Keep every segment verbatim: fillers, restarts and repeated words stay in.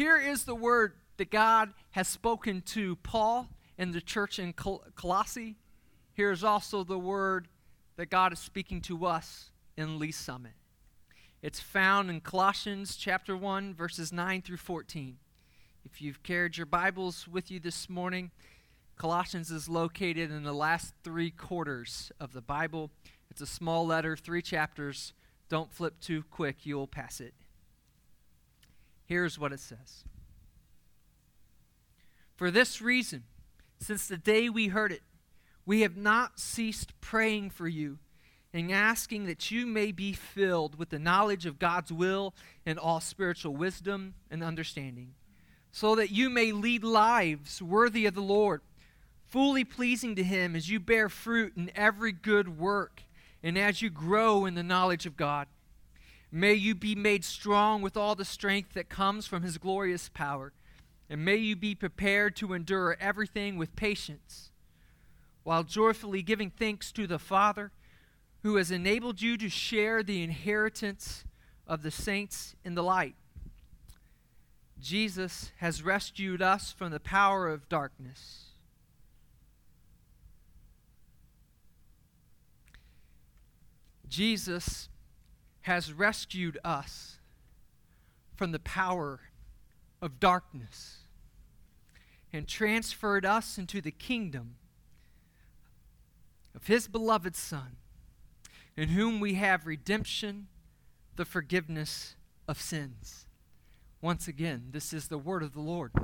Here is the word that God has spoken to Paul and the church in Col- Colossae. Here is also the word that God is speaking to us in Lee Summit. It's found in Colossians chapter one, verses nine through fourteen. If you've carried your Bibles with you this morning, Colossians is located in the last three quarters of the Bible. It's a small letter, three chapters. Don't flip too quick, you'll pass it. Here's what it says. For this reason, since the day we heard it, we have not ceased praying for you and asking that you may be filled with the knowledge of God's will and all spiritual wisdom and understanding, so that you may lead lives worthy of the Lord, fully pleasing to Him as you bear fruit in every good work and as you grow in the knowledge of God. May you be made strong with all the strength that comes from His glorious power, and may you be prepared to endure everything with patience, while joyfully giving thanks to the Father, who has enabled you to share the inheritance of the saints in the light. Jesus has rescued us from the power of darkness. Jesus has rescued us from the power of darkness and transferred us into the kingdom of His beloved Son, in whom we have redemption, the forgiveness of sins. Once again, this is the word of the Lord.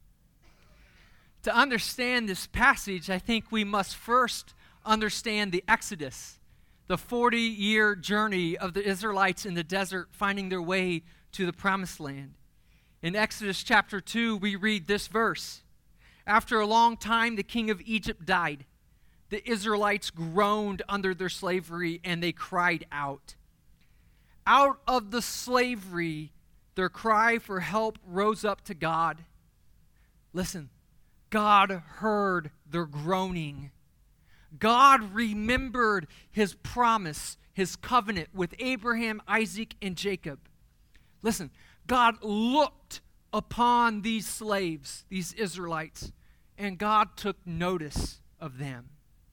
To understand this passage, I think we must first understand the Exodus, the forty-year journey of the Israelites in the desert finding their way to the promised land. In Exodus chapter two, we read this verse. After a long time, the king of Egypt died. The Israelites groaned under their slavery, and they cried out. Out of the slavery, their cry for help rose up to God. Listen, God heard their groaning. God remembered His promise, His covenant with Abraham, Isaac, and Jacob. Listen, God looked upon these slaves, these Israelites, and God took notice of them.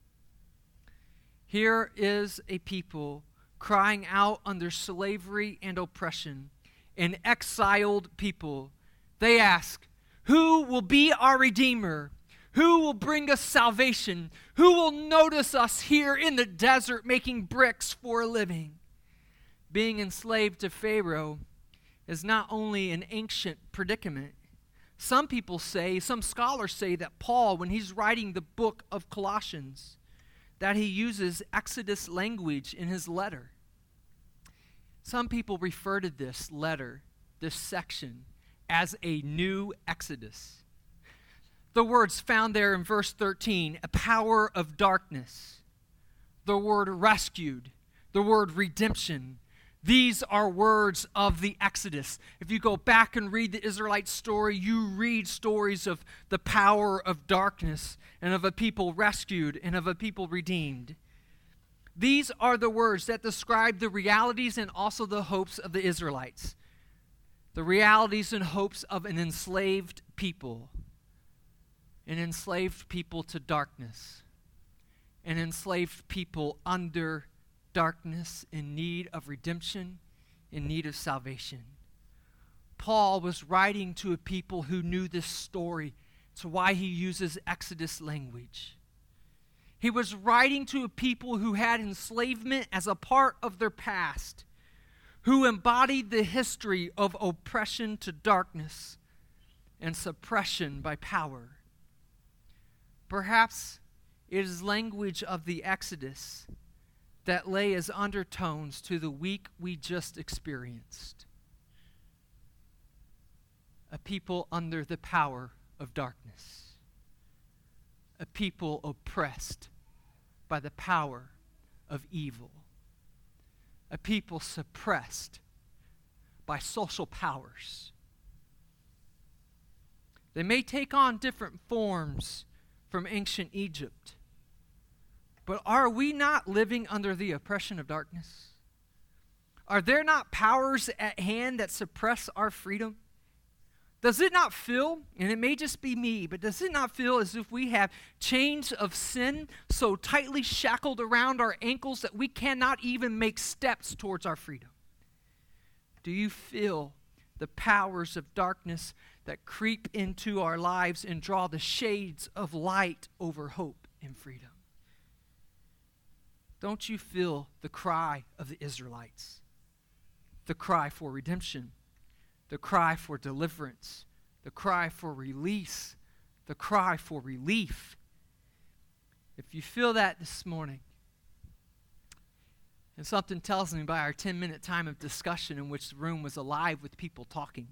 Here is a people crying out under slavery and oppression, an exiled people. They ask, who will be our Redeemer? Who will bring us salvation? Who will notice us here in the desert making bricks for a living? Being enslaved to Pharaoh is not only an ancient predicament. Some people say, some scholars say that Paul, when he's writing the book of Colossians, that he uses Exodus language in his letter. Some people refer to this letter, this section, as a new Exodus. The words found there in verse thirteen, a power of darkness, the word rescued, the word redemption, these are words of the Exodus. If you go back and read the Israelite story, you read stories of the power of darkness and of a people rescued and of a people redeemed. These are the words that describe the realities and also the hopes of the Israelites. The realities and hopes of an enslaved people. An enslaved people to darkness. An enslaved people under darkness, in need of redemption, in need of salvation. Paul was writing to a people who knew this story. It's why he uses Exodus language. He was writing to a people who had enslavement as a part of their past, who embodied the history of oppression to darkness and suppression by power. Perhaps it is language of the Exodus that lay as undertones to the week we just experienced. A people under the power of darkness. A people oppressed by the power of evil. A people suppressed by social powers. They may take on different forms from ancient Egypt. But are we not living under the oppression of darkness? Are there not powers at hand that suppress our freedom? Does it not feel, and it may just be me, but does it not feel as if we have chains of sin so tightly shackled around our ankles that we cannot even make steps towards our freedom? Do you feel the powers of darkness that creep into our lives and draw the shades of light over hope and freedom? Don't you feel the cry of the Israelites? The cry for redemption, the cry for deliverance, the cry for release, the cry for relief. If you feel that this morning, and something tells me by our ten-minute time of discussion in which the room was alive with people talking,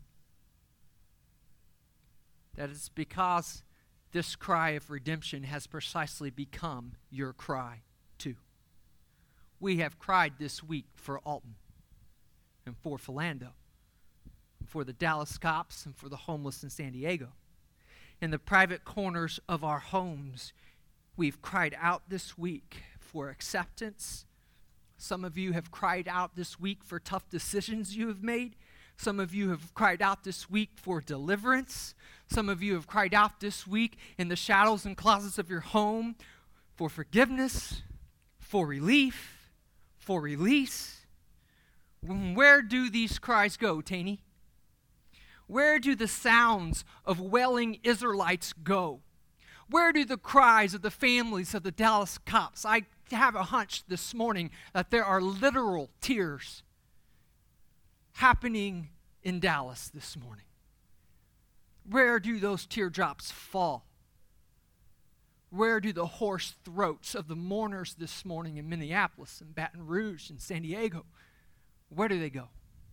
that it's because this cry of redemption has precisely become your cry too. We have cried this week for Alton and for Philando, and for the Dallas cops, and for the homeless in San Diego. In the private corners of our homes, we've cried out this week for acceptance. Some of you have cried out this week for tough decisions you have made. Some of you have cried out this week for deliverance. Some of you have cried out this week in the shadows and closets of your home for forgiveness, for relief, for release. Where do these cries go, Taney? Where do the sounds of wailing Israelites go? Where do the cries of the families of the Dallas cops? I have a hunch this morning that there are literal tears happening in Dallas this morning. Where do those teardrops fall? Where do the hoarse throats of the mourners this morning in Minneapolis and Baton Rouge and San Diego, where do they go?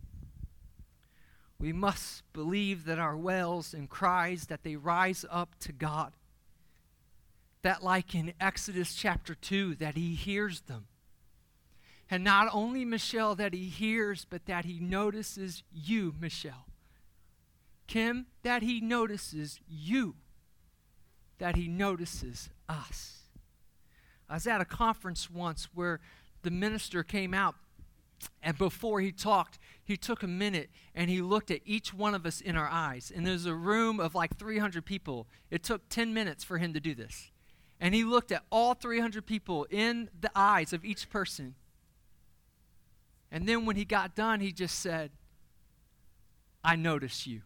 We must believe that our wails and cries, that they rise up to God. That like in Exodus chapter two, that he hears them. And not only, Michelle, that he hears, but that he notices you, Michelle. Kim, that he notices you. That he notices us. I was at a conference once where the minister came out, and before he talked, he took a minute and he looked at each one of us in our eyes. And there's a room of like three hundred people. It took ten minutes for him to do this. And he looked at all three hundred people in the eyes of each person. And then when he got done, he just said, I notice you.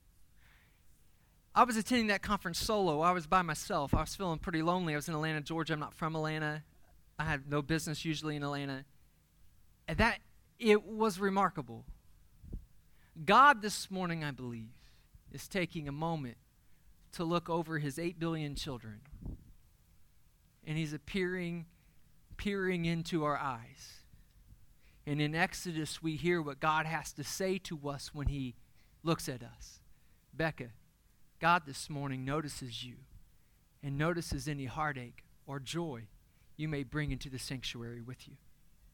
I was attending that conference solo. I was by myself. I was feeling pretty lonely. I was in Atlanta, Georgia. I'm not from Atlanta. I have no business usually in Atlanta. And that, it was remarkable. God this morning, I believe, is taking a moment to look over his eight billion children. And he's appearing, peering into our eyes. And in Exodus, we hear what God has to say to us when he looks at us. Becca, God this morning notices you and notices any heartache or joy you may bring into the sanctuary with you.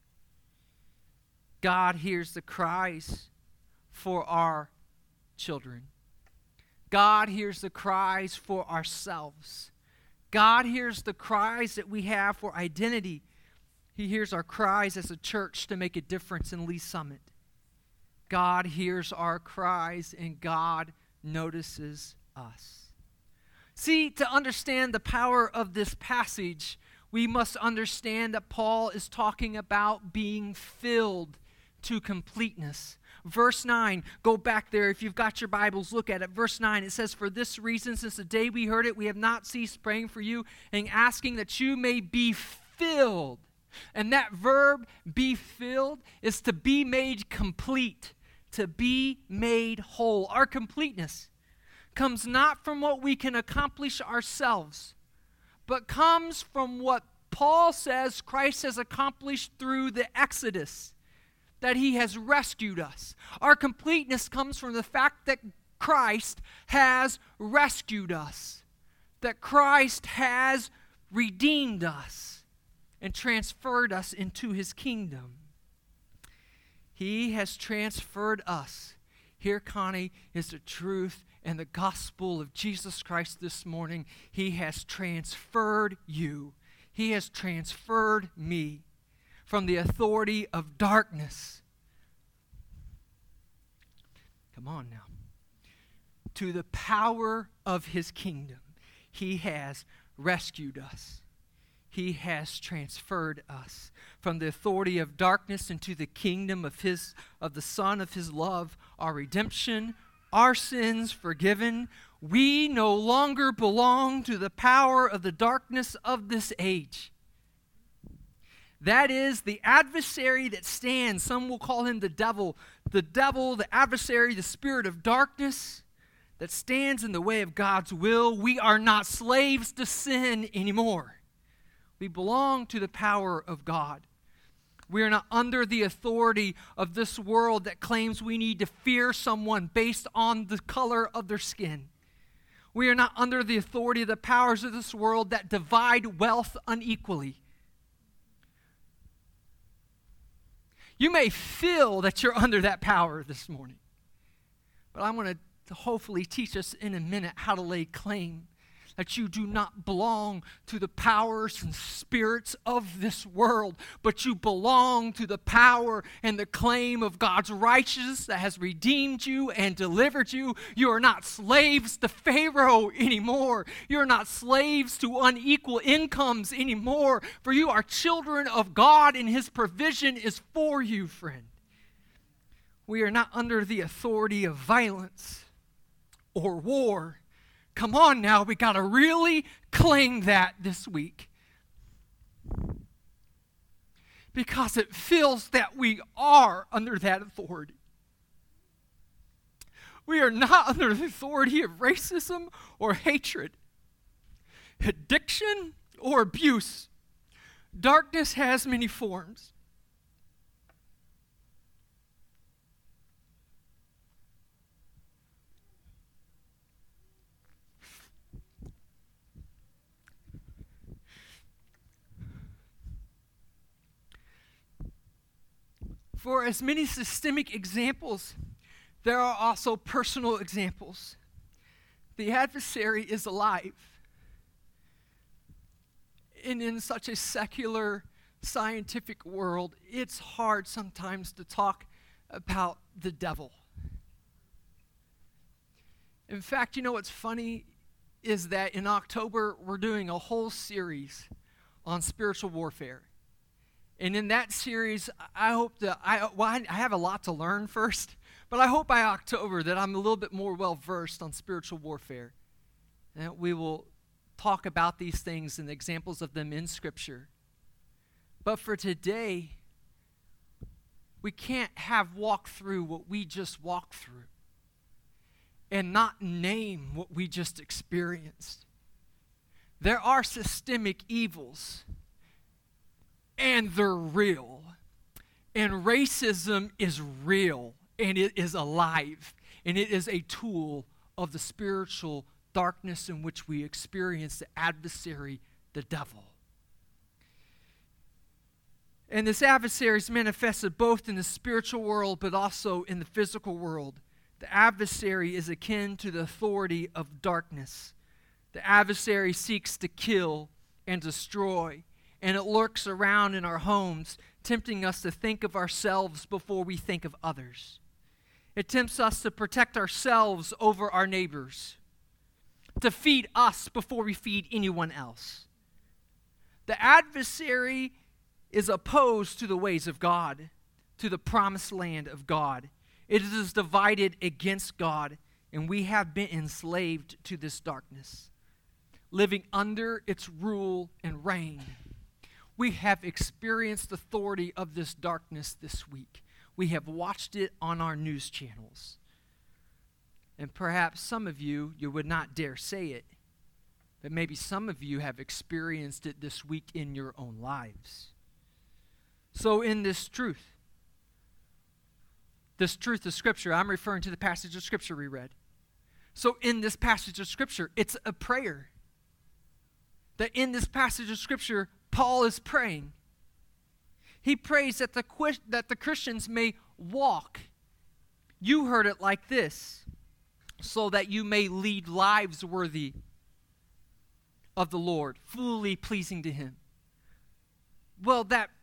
God hears the cries for our children. God hears the cries for ourselves. God hears the cries that we have for identity. He hears our cries as a church to make a difference in Lee Summit. God hears our cries, and God notices us. See, to understand the power of this passage, we must understand that Paul is talking about being filled to completeness. Verse nine, go back there. If you've got your Bibles, look at it. Verse nine, it says, for this reason, since the day we heard it, we have not ceased praying for you and asking that you may be filled. And that verb, be filled, is to be made complete, to be made whole. Our completeness comes not from what we can accomplish ourselves, but comes from what Paul says Christ has accomplished through the Exodus, that he has rescued us. Our completeness comes from the fact that Christ has rescued us, that Christ has redeemed us and transferred us into his kingdom. He has transferred us. Here, Connie, is the truth and the gospel of Jesus Christ this morning. He has transferred you. He has transferred me from the authority of darkness. Come on now. to the power of his kingdom. He has rescued us. He has transferred us from the authority of darkness into the kingdom of his of the Son of his love, our redemption, our sins forgiven. We no longer belong to the power of the darkness of this age. That is the adversary that stands. Some will call him the devil. The devil, the adversary, the spirit of darkness that stands in the way of God's will. We are not slaves to sin anymore. We belong to the power of God. We are not under the authority of this world that claims we need to fear someone based on the color of their skin. We are not under the authority of the powers of this world that divide wealth unequally. You may feel that you're under that power this morning, but I'm going to hopefully teach us in a minute how to lay claim that you do not belong to the powers and spirits of this world, but you belong to the power and the claim of God's righteousness that has redeemed you and delivered you. You are not slaves to Pharaoh anymore. You are not slaves to unequal incomes anymore, for you are children of God, and his provision is for you, friend. We are not under the authority of violence or war. Come on now, we got to really claim that this week. Because it feels that we are under that authority. We are not under the authority of racism or hatred, addiction or abuse. Darkness has many forms. For as many systemic examples, there are also personal examples. The adversary is alive. And in such a secular, scientific world, it's hard sometimes to talk about the devil. In fact, you know what's funny is that in October, we're doing a whole series on spiritual warfare. And in that series, I hope that, I, well, I have a lot to learn first, but I hope by October that I'm a little bit more well-versed on spiritual warfare. And that we will talk about these things and examples of them in Scripture. But for today, we can't have walked through what we just walked through and not name what we just experienced. There are systemic evils, and they're real. And racism is real, and it is alive, and it is a tool of the spiritual darkness in which we experience the adversary, the devil. And this adversary is manifested both in the spiritual world but also in the physical world. The adversary is akin to the authority of darkness. The adversary seeks to kill and destroy, and it lurks around in our homes, tempting us to think of ourselves before we think of others. It tempts us to protect ourselves over our neighbors, to feed us before we feed anyone else. The adversary is opposed to the ways of God, to the promised land of God. It is divided against God, and we have been enslaved to this darkness, living under its rule and reign. We have experienced the authority of this darkness this week. We have watched it on our news channels. And perhaps some of you, you would not dare say it, but maybe some of you have experienced it this week in your own lives. So in this truth, this truth of Scripture, I'm referring to the passage of Scripture we read. So in this passage of Scripture, it's a prayer. That in this passage of Scripture, Paul is praying. He prays that the, that the Christians may walk. You heard it like this, so that you may lead lives worthy of the Lord, fully pleasing to Him. Well, that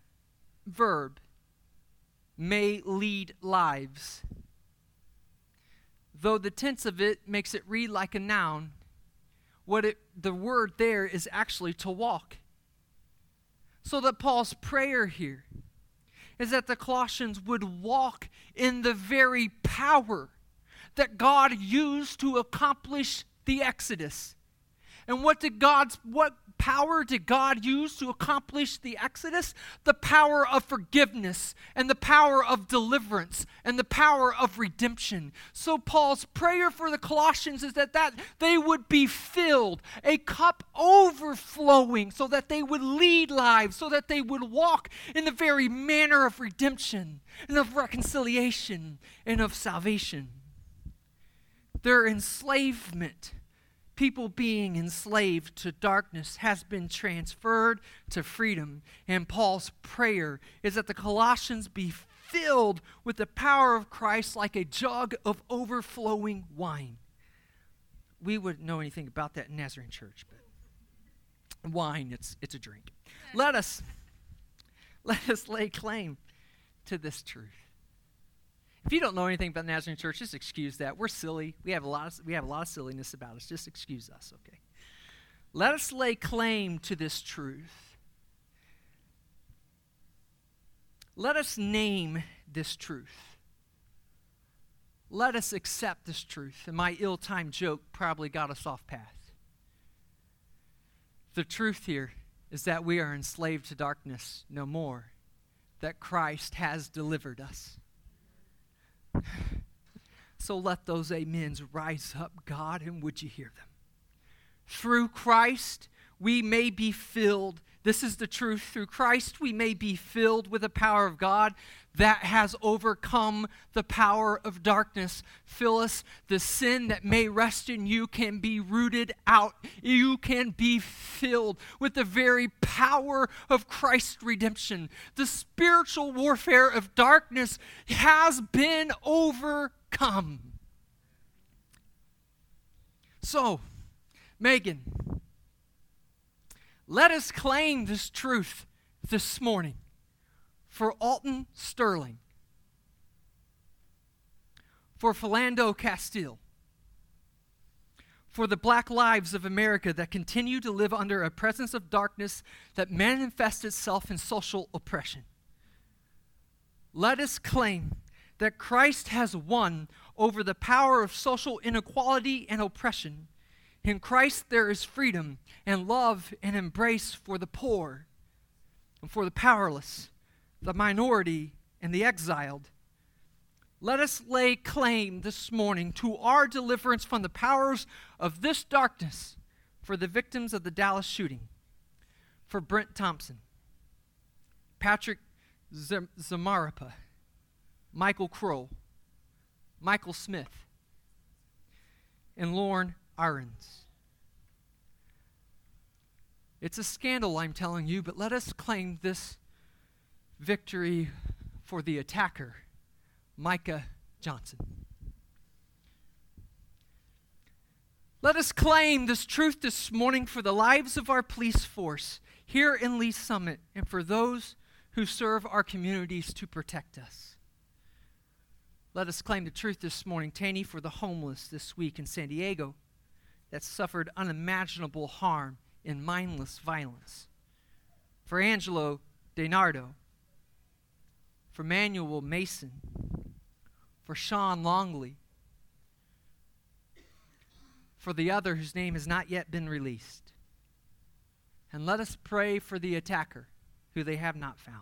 verb, may lead lives. though the tense of it makes it read like a noun, what it, the word there is actually to walk. So that Paul's prayer here is that the Colossians would walk in the very power that God used to accomplish the Exodus. And what did God's what power did God use to accomplish the Exodus? The power of forgiveness and the power of deliverance and the power of redemption. So Paul's prayer for the Colossians is that, that they would be filled, a cup overflowing, so that they would lead lives, so that they would walk in the very manner of redemption and of reconciliation and of salvation. Their enslavement, people being enslaved to darkness, has been transferred to freedom. And Paul's prayer is that the Colossians be filled with the power of Christ like a jug of overflowing wine. We wouldn't know anything about that in Nazarene Church, but wine, it's it's a drink. Let us, let us lay claim to this truth. If you don't know anything about the Nazarene Church, just excuse that. We're silly. We have a lot of, we have a lot of silliness about us. Just excuse us, okay? Let us lay claim to this truth. Let us name this truth. Let us accept this truth. And my ill-timed joke probably got us off path. The truth here is that we are enslaved to darkness no more, that Christ has delivered us. So let those amens rise up, God, and would you hear them? Through Christ, we may be filled. This is the truth. Through Christ, we may be filled with the power of God that has overcome the power of darkness. Phyllis, the sin that may rest in you can be rooted out. You can be filled with the very power of Christ's redemption. The spiritual warfare of darkness has been overcome. So, Megan, let us claim this truth this morning for Alton Sterling, for Philando Castile, for the black lives of America that continue to live under a presence of darkness that manifests itself in social oppression. Let us claim that Christ has won over the power of social inequality and oppression. In Christ there is freedom and love and embrace for the poor and for the powerless, the minority and the exiled. Let us lay claim this morning to our deliverance from the powers of this darkness for the victims of the Dallas shooting, for Brent Thompson, Patrick Z- Zamarapa, Michael Crow, Michael Smith, and Lauren Ahrens. It's a scandal, I'm telling you, but let us claim this victory for the attacker, Micah Johnson. Let us claim this truth this morning for the lives of our police force here in Lee Summit and for those who serve our communities to protect us. Let us claim the truth this morning, Tanny, for the homeless this week in San Diego that suffered unimaginable harm in mindless violence. For Angelo DeNardo, for Manuel Mason, for Sean Longley, for the other whose name has not yet been released. And let us pray for the attacker who they have not found.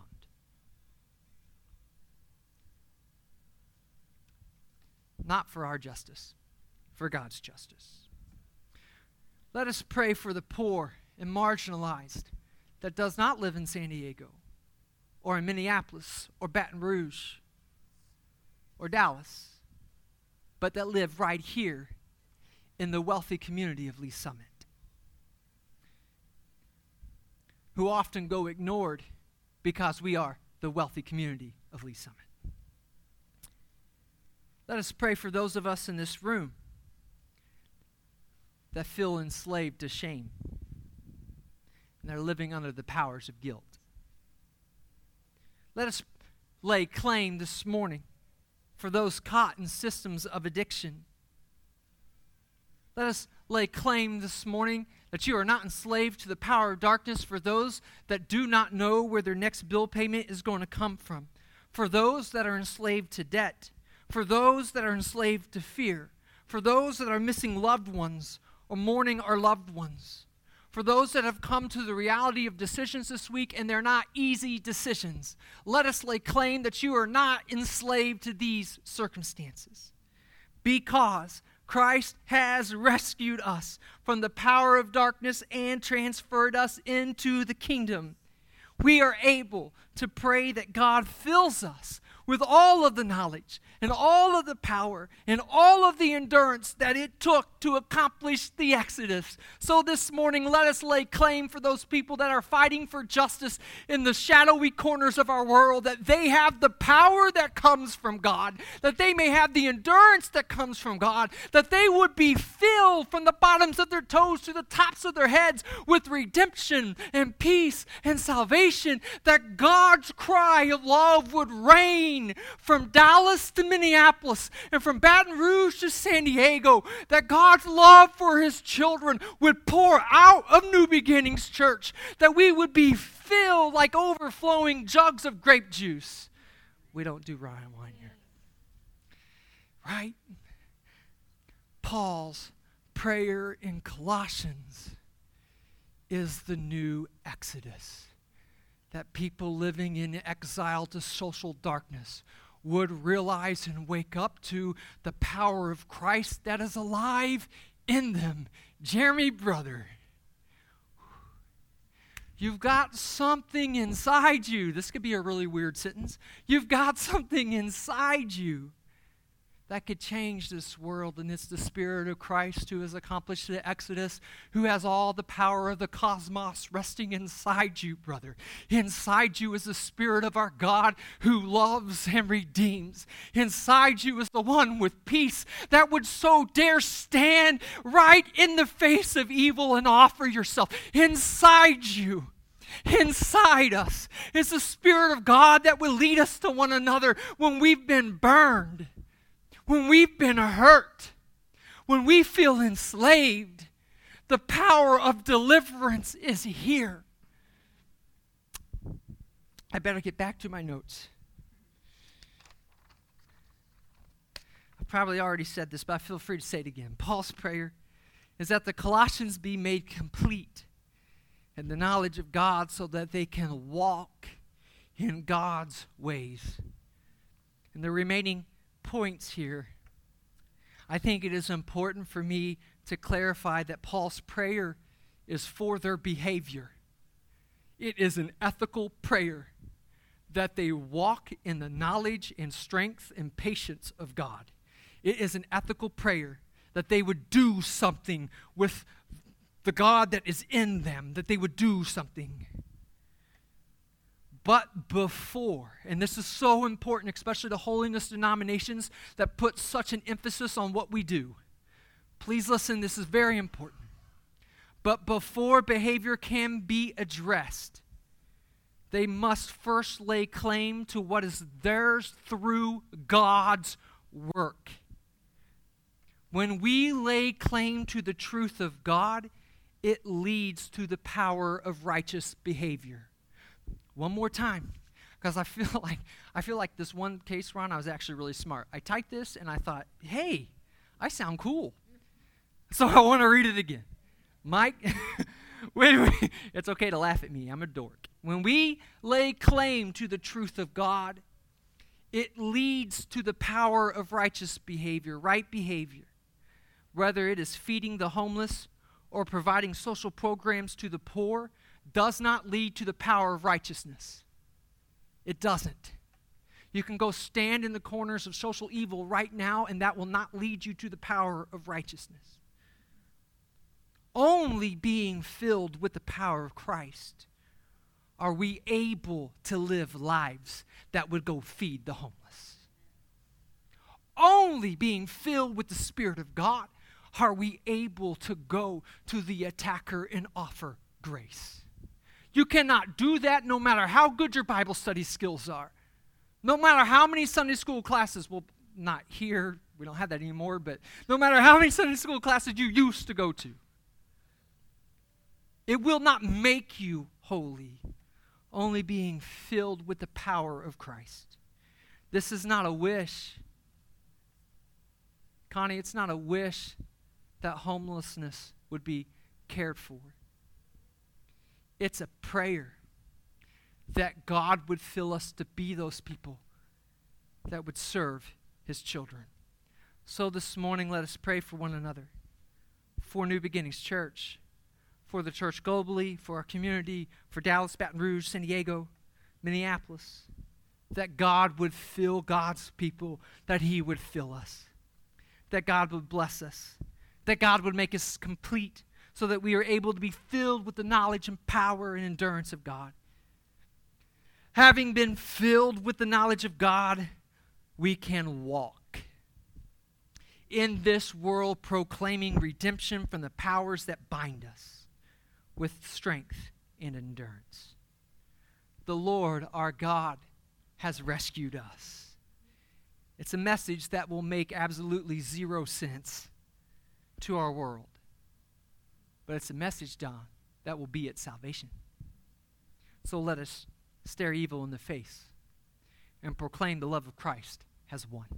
Not for our justice, for God's justice. Let us pray for the poor and marginalized that does not live in San Diego or in Minneapolis or Baton Rouge or Dallas, but that live right here in the wealthy community of Lee Summit, who often go ignored because we are the wealthy community of Lee Summit. Let us pray for those of us in this room that feel enslaved to shame and they're living under the powers of guilt. Let us lay claim this morning for those caught in systems of addiction Let us lay claim this morning that you are not enslaved to the power of darkness for those that do not know where their next bill payment is going to come from, for those that are enslaved to debt, for those that are enslaved to fear, for those that are missing loved ones or mourning our loved ones, for those that have come to the reality of decisions this week and they're not easy decisions. Let us lay claim that you are not enslaved to these circumstances, because Christ has rescued us from the power of darkness and transferred us into the kingdom. We are able to pray that God fills us with all of the knowledge and all of the power and all of the endurance that it took to accomplish the Exodus. So this morning, let us lay claim for those people that are fighting for justice in the shadowy corners of our world, that they have the power that comes from God, that they may have the endurance that comes from God, that they would be filled from the bottoms of their toes to the tops of their heads with redemption and peace and salvation, that God's cry of love would reign from Dallas to Minneapolis and from Baton Rouge to San Diego, that God's love for his children would pour out of New Beginnings Church, that we would be filled like overflowing jugs of grape juice. We don't do Ryan wine here. Right? Paul's prayer in Colossians is the new Exodus. That people living in exile to social darkness would realize and wake up to the power of Christ that is alive in them. Jeremy, brother, you've got something inside you. This could be a really weird sentence. You've got something inside you that could change this world, and it's the Spirit of Christ who has accomplished the Exodus, who has all the power of the cosmos resting inside you, brother. Inside you is the Spirit of our God who loves and redeems. Inside you is the one with peace that would so dare stand right in the face of evil and offer yourself. Inside you, inside us, is the Spirit of God that will lead us to one another when we've been burned, when we've been hurt, when we feel enslaved. The power of deliverance is here. I better get back to my notes. I probably already said this, but I feel free to say it again. Paul's prayer is that the Colossians be made complete in the knowledge of God so that they can walk in God's ways. And the remaining points here, I think it is important for me to clarify that Paul's prayer is for their behavior. It is an ethical prayer that they walk in the knowledge and strength and patience of God. It is an ethical prayer that they would do something with the God that is in them, that they would do something. But before, and this is so important, especially the holiness denominations that put such an emphasis on what we do. Please listen, this is very important. But before behavior can be addressed, they must first lay claim to what is theirs through God's work. When we lay claim to the truth of God, it leads to the power of righteous behavior. One more time, because I feel like I feel like this one case, Ron, I was actually really smart. I typed this and I thought, hey, I sound cool. So I want to read it again. Mike, wait, wait, it's okay to laugh at me. I'm a dork. When we lay claim to the truth of God, it leads to the power of righteous behavior, right behavior. Whether it is feeding the homeless or providing social programs to the poor, does not lead to the power of righteousness. It doesn't. You can go stand in the corners of social evil right now, and that will not lead you to the power of righteousness. Only being filled with the power of Christ are we able to live lives that would go feed the homeless. Only being filled with the Spirit of God are we able to go to the attacker and offer grace. You cannot do that no matter how good your Bible study skills are. No matter how many Sunday school classes will not here, we don't have that anymore, but no matter how many Sunday school classes you used to go to, it will not make you holy, only being filled with the power of Christ. This is not a wish. Connie, it's not a wish that homelessness would be cared for. It's a prayer that God would fill us to be those people that would serve his children. So this morning, let us pray for one another, for New Beginnings Church, for the church globally, for our community, for Dallas, Baton Rouge, San Diego, Minneapolis, that God would fill God's people, that he would fill us, that God would bless us, that God would make us complete so that we are able to be filled with the knowledge and power and endurance of God. Having been filled with the knowledge of God, we can walk in this world proclaiming redemption from the powers that bind us with strength and endurance. The Lord, our God, has rescued us. It's a message that will make absolutely zero sense to our world. But it's a message, Don, that will be its salvation. So let us stare evil in the face and proclaim the love of Christ has won.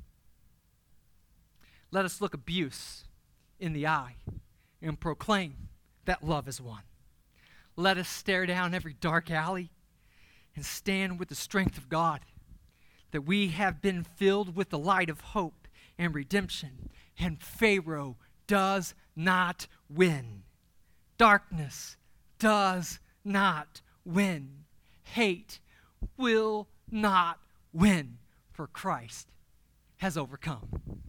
Let us look abuse in the eye and proclaim that love has won. Let us stare down every dark alley and stand with the strength of God, that we have been filled with the light of hope and redemption, and Pharaoh does not win. Darkness does not win. Hate will not win, for Christ has overcome.